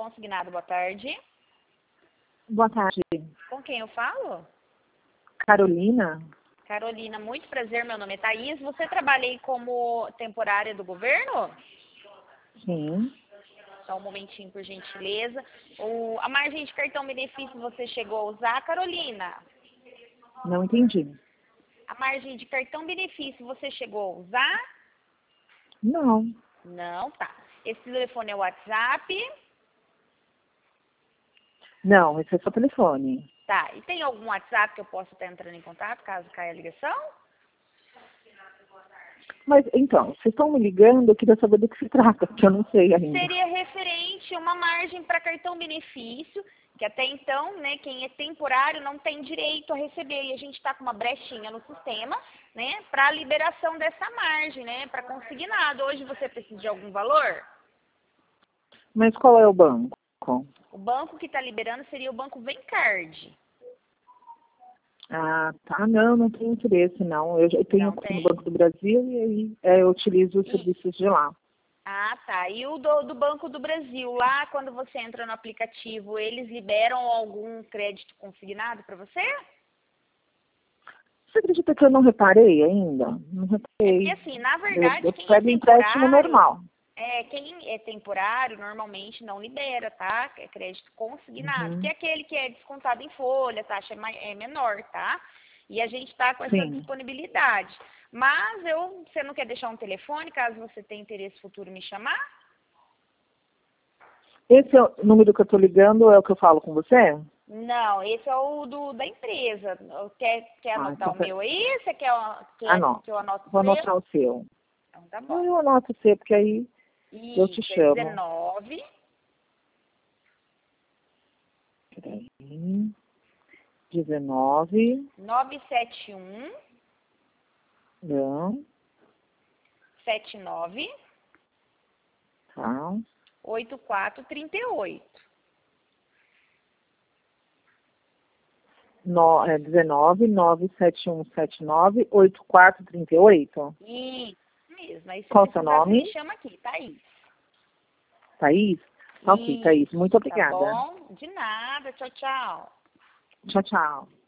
Consignado, boa tarde. Boa tarde. Com quem eu falo? Carolina? Carolina, muito prazer, meu nome é Thaís. Você trabalha aí como temporária do governo? Sim. Só um momentinho, por gentileza. A margem de cartão benefício você chegou a usar, Carolina? Não entendi. A margem de cartão benefício você chegou a usar? Não. Não, tá. Esse telefone é o WhatsApp? Não, esse é só telefone. Tá. E tem algum WhatsApp que eu possa estar entrando em contato, caso caia a ligação? Mas, então, vocês estão me ligando, eu queria saber do que se trata, porque eu não sei ainda. Seria referente a uma margem para cartão benefício, que até então, né, quem é temporário não tem direito a receber. E a gente está com uma brechinha no sistema, né, para a liberação dessa margem, né, para consignado. Hoje você precisa de algum valor? Mas qual é o banco? O banco que está liberando seria o Banco Vencard. Ah, tá. Não tenho interesse, não. Eu tenho Não conta tem? no Banco do Brasil e aí eu utilizo os serviços de lá. Ah, tá. E o do Banco do Brasil, lá quando você entra no aplicativo, eles liberam algum crédito consignado para você? Você acredita que eu não reparei ainda? Não É porque, reparei. assim, na verdade, Eu quem é pego empréstimo temporário, normal. quem é temporário normalmente não libera, tá? É crédito consignado, que Uhum. é aquele que é descontado em folha, a taxa é menor, tá? E a gente está com essa Sim. disponibilidade. Mas você não quer deixar um telefone, caso você tenha interesse futuro me chamar? Esse é o número que eu estou ligando, é o que eu falo com você? Não, esse é o da empresa. Quer Ah, anotar então o meu aí? Você quer anoto. que eu anote o Vou seu? anotar o seu. Então tá bom. Eu anoto o seu, porque aí eu te Isso, é chamo. 19 Peraí. 19. 971 Não. 79 Tá. 8438. 19 97179 8438. Isso mesmo. Aí se Qual o seu precisar, você me nome? chama aqui, Thaís. Thaís? Tá ok, Thaís. Isso, Muito tá obrigada. bom? De nada. Tchau, tchau. Tchau, tchau.